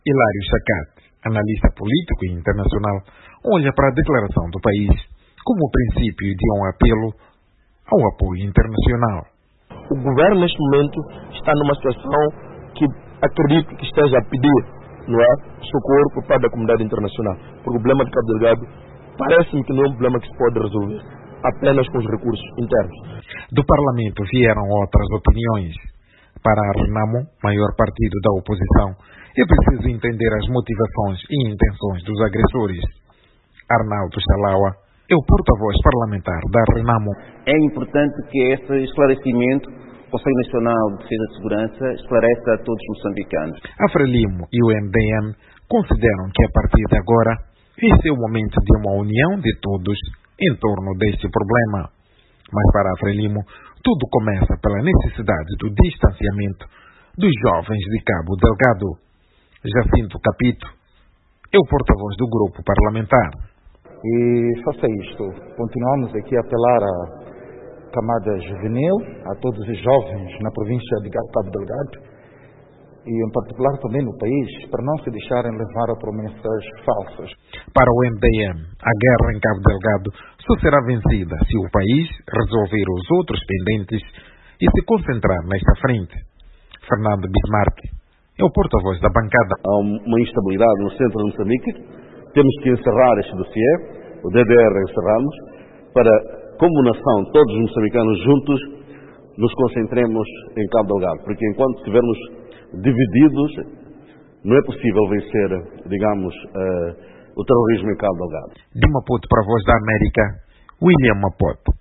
Hilário Chacate, analista político e internacional, olha para a declaração do país como o princípio de um apelo ao apoio internacional. O governo, neste momento, está numa situação que acredito que esteja a pedir, não é, socorro por parte da comunidade internacional. O problema de Cabo Delgado parece-me que não é um problema que se pode resolver apenas com os recursos internos. Do Parlamento vieram outras opiniões. Para a Renamo, maior partido da oposição, é preciso entender as motivações e intenções dos agressores. Arnaldo Chalaua é o porta-voz parlamentar da Renamo. É importante que esse esclarecimento, o Conselho Nacional de Defesa e Segurança, esclareça a todos os moçambicanos. A Frelimo e o MDM consideram que a partir de agora, esse é o momento de uma união de todos em torno deste problema. Mas para a Frelimo, tudo começa pela necessidade do distanciamento dos jovens de Cabo Delgado. Jacinto Capito é o porta-voz do grupo parlamentar. E faça isto. Continuamos aqui a apelar à camada juvenil, a todos os jovens na província de Cabo Delgado e em particular também no país, para não se deixarem levar a promessas falsas. Para o MDM, a guerra em Cabo Delgado só será vencida se o país resolver os outros pendentes e se concentrar nesta frente. Fernando Bismarck é o porta-voz da bancada. Há uma instabilidade no centro de Moçambique. Temos que encerrar este dossiê, o DDR encerramos, para, como nação, todos os moçambicanos juntos, nos concentremos em Cabo Delgado. Porque enquanto estivermos divididos, não é possível vencer, digamos, o terrorismo em Cabo Delgado. De Maputo para a Voz da América, William Maputo.